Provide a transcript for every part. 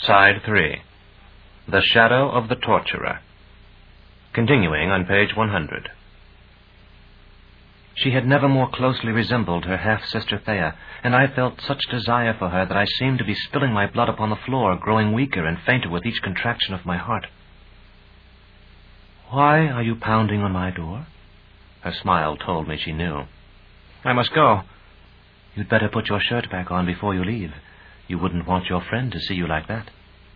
Side 3. The Shadow of the Torturer. Continuing on page 100. She had never more closely resembled her half-sister Thea, and I felt such desire for her that I seemed to be spilling my blood upon the floor, growing weaker and fainter with each contraction of my heart. "Why are you pounding on my door?" Her smile told me she knew. "I must go." "You'd better put your shirt back on before you leave. You wouldn't want your friend to see you like that."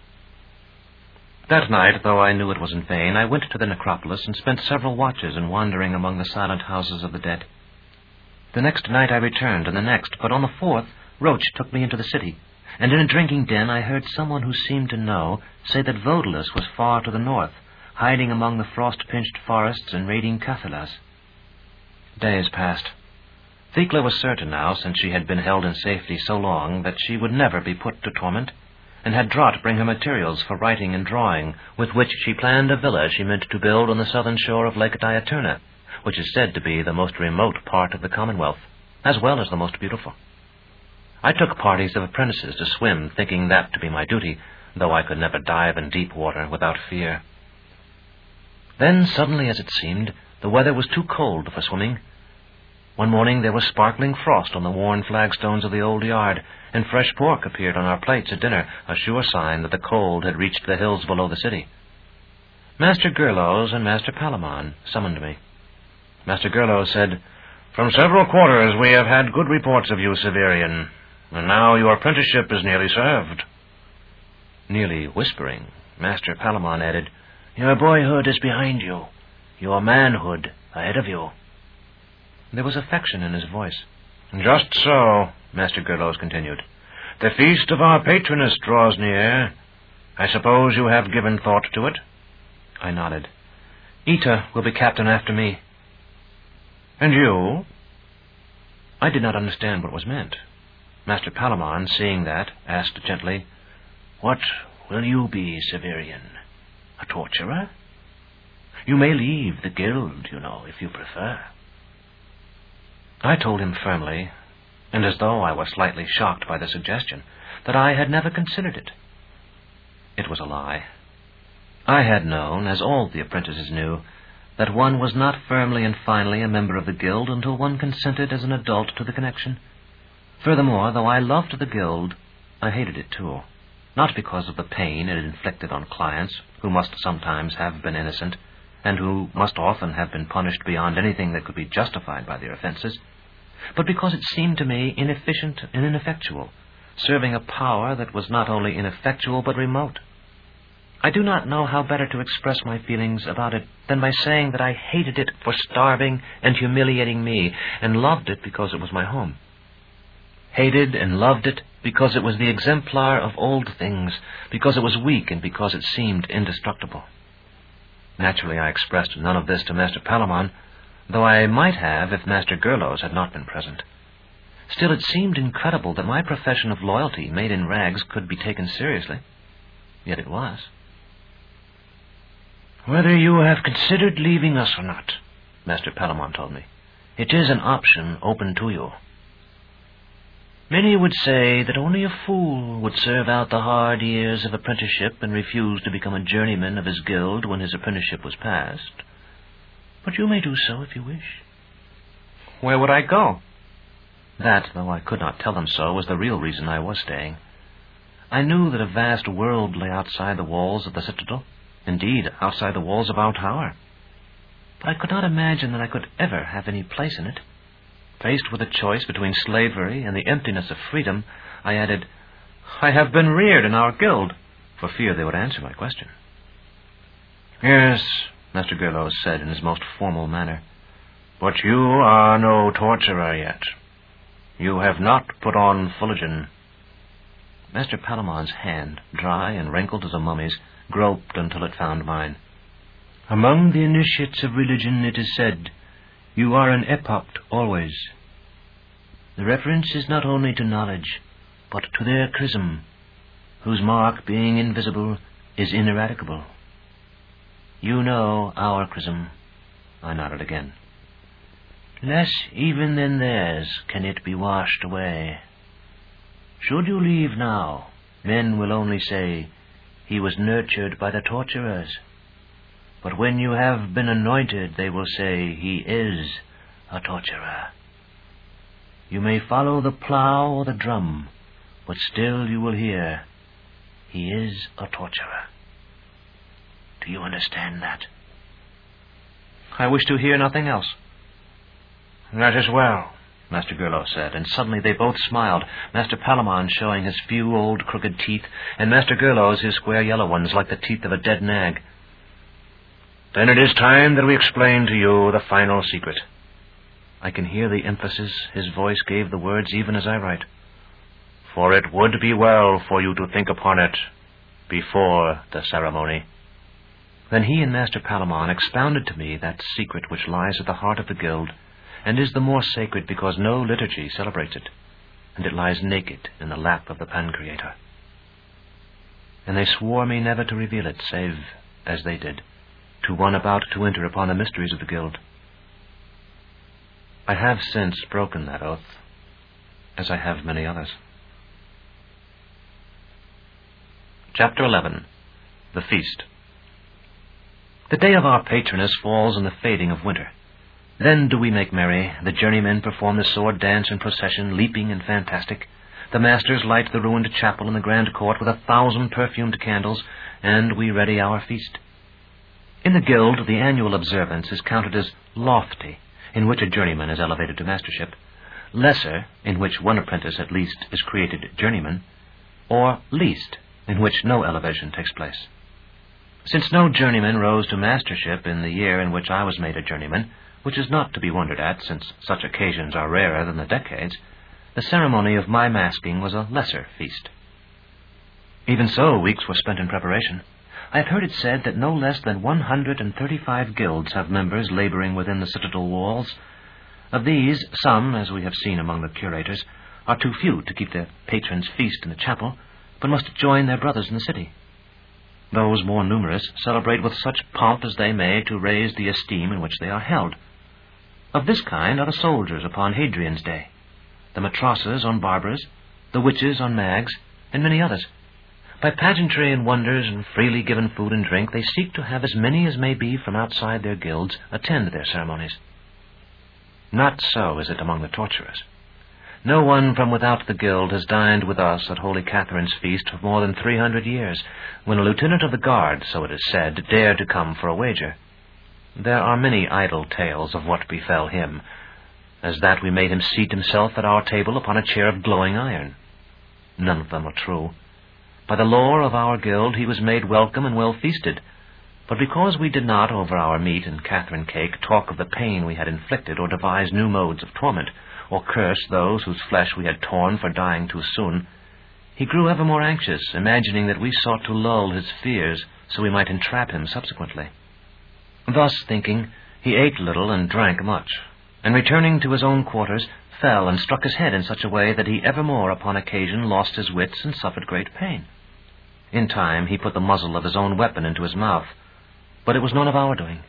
That night, though I knew it was in vain, I went to the necropolis and spent several watches in wandering among the silent houses of the dead. The next night I returned, and the next, but on the fourth, Roach took me into the city, and in a drinking den I heard someone who seemed to know say that Vodalus was far to the north, hiding among the frost-pinched forests and raiding Cathalas. Days passed. Thecla was certain now, since she had been held in safety so long, that she would never be put to torment, and had Drott bring her materials for writing and drawing, with which she planned a villa she meant to build on the southern shore of Lake Diaturna, which is said to be the most remote part of the Commonwealth, as well as the most beautiful. I took parties of apprentices to swim, thinking that to be my duty, though I could never dive in deep water without fear. Then, suddenly as it seemed, the weather was too cold for swimming. One morning there was sparkling frost on the worn flagstones of the old yard, and fresh pork appeared on our plates at dinner, a sure sign that the cold had reached the hills below the city. Master Gerlos and Master Palamon summoned me. Master Gerlos said, "From several quarters we have had good reports of you, Severian, and now your apprenticeship is nearly served." Nearly whispering, Master Palamon added, "Your boyhood is behind you, your manhood ahead of you." There was affection in his voice. "Just so," Master Gerlos continued. "The feast of our patroness draws near. I suppose you have given thought to it?" I nodded. "Ita will be captain after me." "And you?" I did not understand what was meant. Master Palamon, seeing that, asked gently, "What will you be, Severian? A torturer? You may leave the guild, you know, if you prefer." I told him firmly, and as though I was slightly shocked by the suggestion, that I had never considered it. It was a lie. I had known, as all the apprentices knew, that one was not firmly and finally a member of the guild until one consented as an adult to the connection. Furthermore, though I loved the guild, I hated it too, not because of the pain it inflicted on clients who must sometimes have been innocent, and who must often have been punished beyond anything that could be justified by their offenses, but because it seemed to me inefficient and ineffectual, serving a power that was not only ineffectual but remote. I do not know how better to express my feelings about it than by saying that I hated it for starving and humiliating me, and loved it because it was my home. Hated and loved it because it was the exemplar of old things, because it was weak, and because it seemed indestructible. Naturally, I expressed none of this to Master Palamon, though I might have if Master Gerlos had not been present. Still, it seemed incredible that my profession of loyalty made in rags could be taken seriously. Yet it was. "Whether you have considered leaving us or not," Master Palamon told me, "it is an option open to you. Many would say that only a fool would serve out the hard years of apprenticeship and refuse to become a journeyman of his guild when his apprenticeship was past. But you may do so if you wish." Where would I go? That, though I could not tell them so, was the real reason I was staying. I knew that a vast world lay outside the walls of the citadel, indeed, outside the walls of our tower. But I could not imagine that I could ever have any place in it. Faced with a choice between slavery and the emptiness of freedom, I added, "I have been reared in our guild," for fear they would answer my question. "Yes," Master Gerlos said in his most formal manner, "but you are no torturer yet. You have not put on Fuligen." Master Palamon's hand, dry and wrinkled as a mummy's, groped until it found mine. "Among the initiates of religion it is said, 'You are an epopt always.' The reference is not only to knowledge, but to their chrism, whose mark, being invisible, is ineradicable. You know our chrism." I nodded again. "Less even than theirs can it be washed away. Should you leave now, Men will only say, "He was nurtured by the torturers." But when you have been anointed, they will say, "He is a torturer." You may follow the plow or the drum, but still you will hear, "He is a torturer." Do you understand that? I wish to hear nothing else. That is well, Master Gurlow said, and suddenly they both smiled, Master Palamon showing his few old crooked teeth, and Master Gurlow's his square yellow ones like the teeth of a dead nag. Then it is time that we explain to you the final secret. I can hear the emphasis his voice gave the words even as I write. For it would be well for you to think upon it before the ceremony. Then he and Master Palamon expounded to me that secret which lies at the heart of the guild, and is the more sacred because no liturgy celebrates it, and it lies naked in the lap of the Pancreator. And they swore me never to reveal it, save, as they did, to one about to enter upon the mysteries of the guild. I have since broken that oath, as I have many others. Chapter 11. The Feast. The day of our patroness falls in the fading of winter. Then do we make merry. The journeymen perform the sword dance in procession, leaping and fantastic. The masters light the ruined chapel in the grand court with 1,000 perfumed candles, and we ready our feast. In the guild, the annual observance is counted as lofty, in which a journeyman is elevated to mastership, lesser, in which one apprentice at least is created journeyman, or least, in which no elevation takes place. Since no journeyman rose to mastership in the year in which I was made a journeyman, which is not to be wondered at, since such occasions are rarer than the decades, the ceremony of my masking was a lesser feast. Even so, weeks were spent in preparation. I have heard it said that no less than 135 guilds have members laboring within the citadel walls. Of these, some, as we have seen among the curators, are too few to keep their patrons' feast in the chapel, but must join their brothers in the city. Those more numerous celebrate with such pomp as they may to raise the esteem in which they are held. Of this kind are the soldiers upon Hadrian's Day, the matrosses on Barbara's, the witches on Mag's, and many others. By pageantry and wonders and freely given food and drink, they seek to have as many as may be from outside their guilds attend their ceremonies. Not so is it among the torturers. No one from without the guild has dined with us at Holy Catherine's feast for more than 300 years, when a lieutenant of the guard, so it is said, dared to come for a wager. There are many idle tales of what befell him, as that we made him seat himself at our table upon a chair of glowing iron. None of them are true. By the lore of our guild he was made welcome and well feasted, but because we did not, over our meat and Catherine cake, talk of the pain we had inflicted or devise new modes of torment, or curse those whose flesh we had torn for dying too soon, he grew ever more anxious, imagining that we sought to lull his fears so we might entrap him subsequently. Thus thinking, he ate little and drank much, and returning to his own quarters, fell and struck his head in such a way that he evermore upon occasion lost his wits and suffered great pain. In time he put the muzzle of his own weapon into his mouth, but it was none of our doing.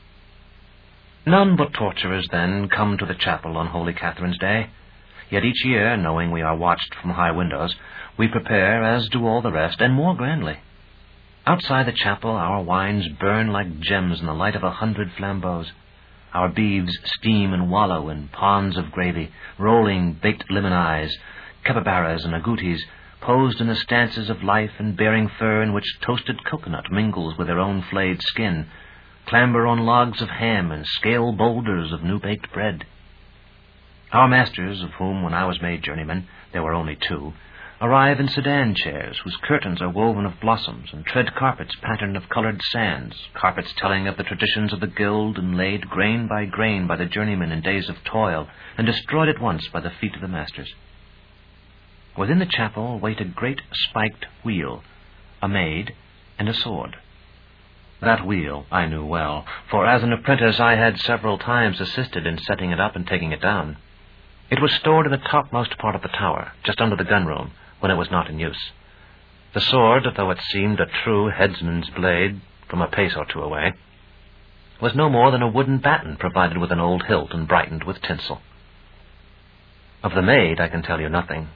None but torturers, then, come to the chapel on Holy Catherine's Day. Yet each year, knowing we are watched from high windows, we prepare, as do all the rest, and more grandly. Outside the chapel our wines burn like gems in the light of 100 flambeaux. Our beeves steam and wallow in ponds of gravy, rolling baked lemon eyes, capybaras and agoutis, posed in the stances of life and bearing fur in which toasted coconut mingles with their own flayed skin, clamber on logs of ham and scale boulders of new-baked bread. Our masters, of whom when I was made journeyman there were only 2, arrive in sedan chairs whose curtains are woven of blossoms and tread carpets patterned of colored sands, carpets telling of the traditions of the guild and laid grain by grain by the journeymen in days of toil and destroyed at once by the feet of the masters. Within the chapel wait a great spiked wheel, a maid, and a sword. That wheel I knew well, for as an apprentice I had several times assisted in setting it up and taking it down. It was stored in the topmost part of the tower, just under the gun-room, when it was not in use. The sword, though it seemed a true headsman's blade from a pace or 2 away, was no more than a wooden batten provided with an old hilt and brightened with tinsel. Of the maid I can tell you nothing.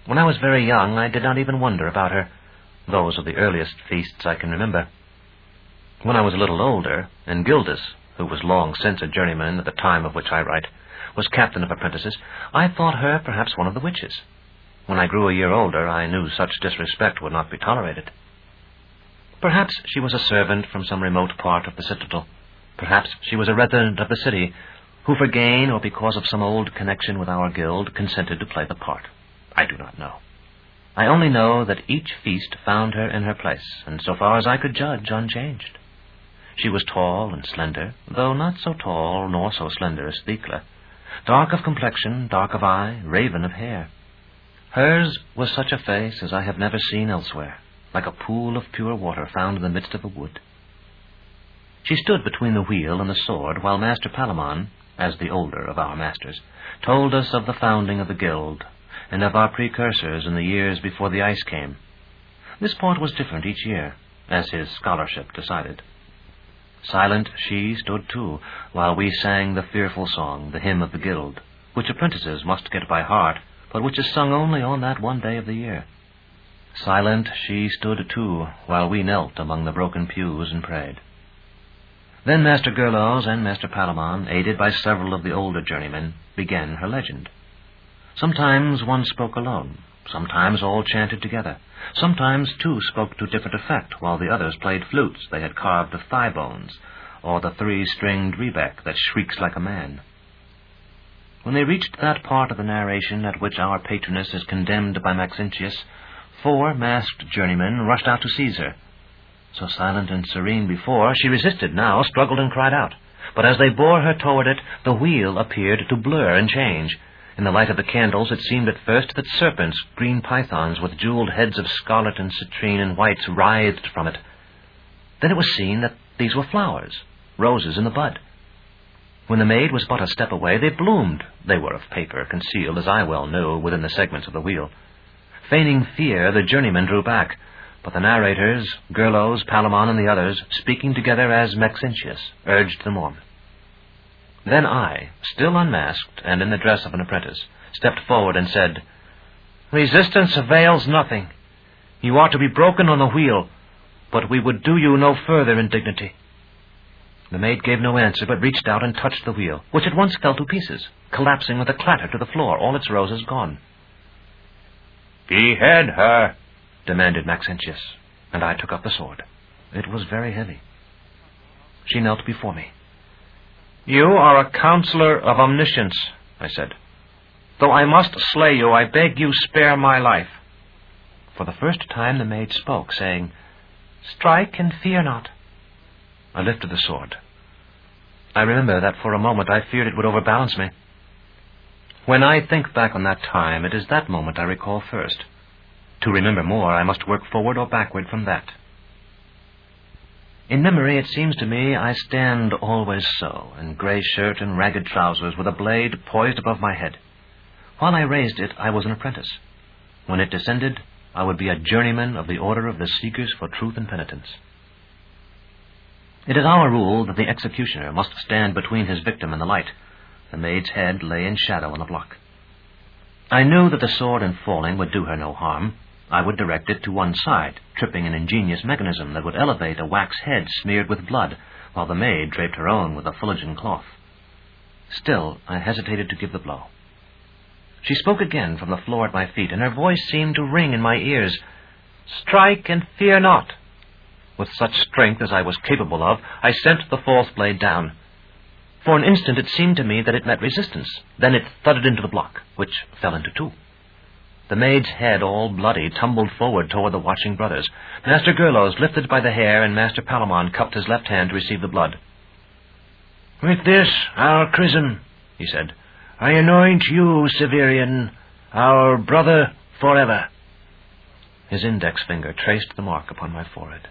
When I was very young, I did not even wonder about her. Those are the earliest feasts I can remember. When I was a little older, and Gildas, who was long since a journeyman at the time of which I write, was captain of apprentices, I thought her perhaps one of the witches. When I grew a year older, I knew such disrespect would not be tolerated. Perhaps she was a servant from some remote part of the citadel. Perhaps she was a resident of the city, who for gain or because of some old connection with our guild consented to play the part. I do not know. I only know that each feast found her in her place, and so far as I could judge, unchanged. She was tall and slender, though not so tall nor so slender as Thecla, dark of complexion, dark of eye, raven of hair. Hers was such a face as I have never seen elsewhere, like a pool of pure water found in the midst of a wood. She stood between the wheel and the sword, while Master Palamon, as the older of our masters, told us of the founding of the guild, and of our precursors in the years before the ice came. This point was different each year, as his scholarship decided. Silent she stood too, while we sang the fearful song, the hymn of the guild, which apprentices must get by heart, but which is sung only on that one day of the year. Silent she stood too, while we knelt among the broken pews and prayed. Then Master Gerlaus and Master Palamon, aided by several of the older journeymen, began her legend. Sometimes one spoke alone, sometimes all chanted together. Sometimes two spoke to different effect, while the others played flutes they had carved of thigh bones, or the three-stringed rebec that shrieks like a man. When they reached that part of the narration at which our patroness is condemned by Maxentius, 4 masked journeymen rushed out to seize her. So silent and serene before, she resisted now, struggled and cried out. But as they bore her toward it, the wheel appeared to blur and change. In the light of the candles, it seemed at first that serpents, green pythons with jeweled heads of scarlet and citrine and whites, writhed from it. Then it was seen that these were flowers, roses in the bud. When the maid was but a step away, they bloomed. They were of paper, concealed, as I well knew, within the segments of the wheel. Feigning fear, the journeymen drew back, but the narrators, Gerlaus, Palamon, and the others, speaking together as Maxentius, urged them on. Then I, still unmasked and in the dress of an apprentice, stepped forward and said, "Resistance avails nothing. You are to be broken on the wheel, but we would do you no further indignity." The maid gave no answer, but reached out and touched the wheel, which at once fell to pieces, collapsing with a clatter to the floor, all its roses gone. "Behead her," demanded Maxentius, and I took up the sword. It was very heavy. She knelt before me. "You are a counselor of omniscience," I said. "Though I must slay you, I beg you spare my life." For the first time the maid spoke, saying, "Strike and fear not." I lifted the sword. I remember that for a moment I feared it would overbalance me. When I think back on that time, it is that moment I recall first. To remember more, I must work forward or backward from that. In memory, it seems to me I stand always so, in grey shirt and ragged trousers, with a blade poised above my head. While I raised it, I was an apprentice. When it descended, I would be a journeyman of the Order of the Seekers for Truth and Penitence. It is our rule that the executioner must stand between his victim and the light. The maid's head lay in shadow on the block. I knew that the sword in falling would do her no harm. I would direct it to one side, tripping an ingenious mechanism that would elevate a wax head smeared with blood, while the maid draped her own with a Fuligan cloth. Still, I hesitated to give the blow. She spoke again from the floor at my feet, and her voice seemed to ring in my ears. "Strike and fear not." With such strength as I was capable of, I sent the false blade down. For an instant it seemed to me that it met resistance. Then it thudded into the block, which fell into two. The maid's head, all bloody, tumbled forward toward the watching brothers. Master Gerlaus lifted by the hair, and Master Palamon cupped his left hand to receive the blood. "With this, our chrism," he said, "I anoint you, Severian, our brother forever." His index finger traced the mark upon my forehead.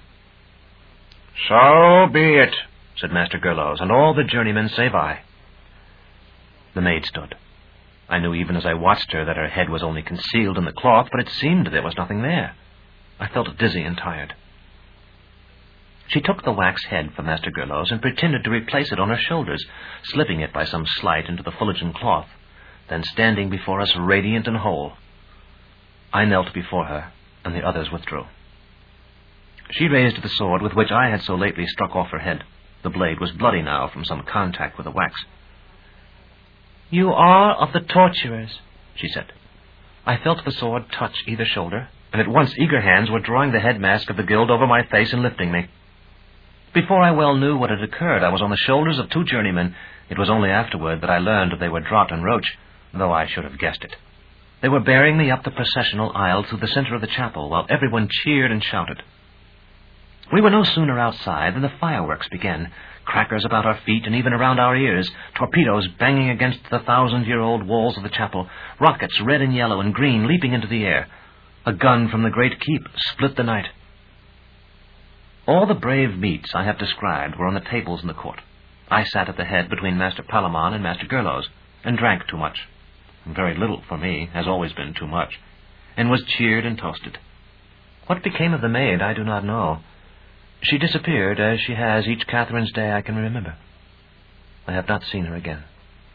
"So be it," said Master Gerlaus, and all the journeymen save I. The maid stood. I knew even as I watched her that her head was only concealed in the cloth, but it seemed there was nothing there. I felt dizzy and tired. She took the wax head from Master Gerlaus and pretended to replace it on her shoulders, slipping it by some sleight into the Fuligan cloth, then standing before us radiant and whole. I knelt before her, and the others withdrew. She raised the sword with which I had so lately struck off her head. The blade was bloody now from some contact with the wax. "You are of the torturers," she said. I felt the sword touch either shoulder, and at once eager hands were drawing the head mask of the guild over my face and lifting me. Before I well knew what had occurred, I was on the shoulders of two journeymen. It was only afterward that I learned that they were Drott and Roach, though I should have guessed it. They were bearing me up the processional aisle through the center of the chapel, while everyone cheered and shouted. We were no sooner outside than the fireworks began, crackers about our feet and even around our ears, torpedoes banging against the 1,000-year-old walls of the chapel, rockets red and yellow and green leaping into the air. A gun from the great keep split the night. All the brave meats I have described were on the tables in the court. I sat at the head between Master Palamon and Master Gerlos, and drank too much. Very little for me, has always been too much, and was cheered and toasted. What became of the maid, I do not know. She disappeared, as she has each Catherine's Day I can remember. I have not seen her again.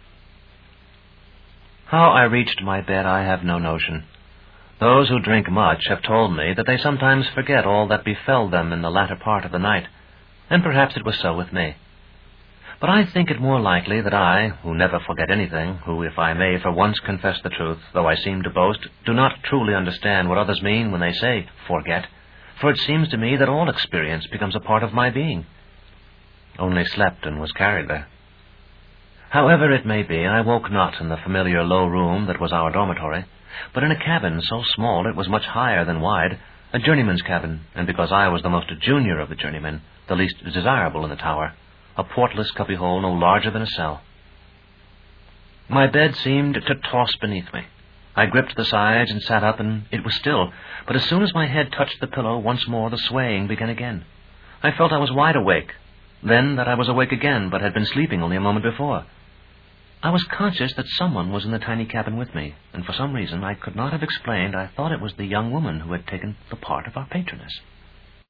How I reached my bed, I have no notion. Those who drink much have told me that they sometimes forget all that befell them in the latter part of the night, and perhaps it was so with me. But I think it more likely that I, who never forget anything, who, if I may for once confess the truth, though I seem to boast, do not truly understand what others mean when they say forget, for it seems to me that all experience becomes a part of my being. Only slept and was carried there. However it may be, I woke not in the familiar low room that was our dormitory, but in a cabin so small it was much higher than wide, a journeyman's cabin, and because I was the most junior of the journeymen, the least desirable in the tower, a portless cubbyhole no larger than a cell. My bed seemed to toss beneath me. I gripped the sides and sat up, and it was still, but as soon as my head touched the pillow, once more the swaying began again. I felt I was wide awake, then that I was awake again, but had been sleeping only a moment before. I was conscious that someone was in the tiny cabin with me, and for some reason I could not have explained, I thought it was the young woman who had taken the part of our patroness.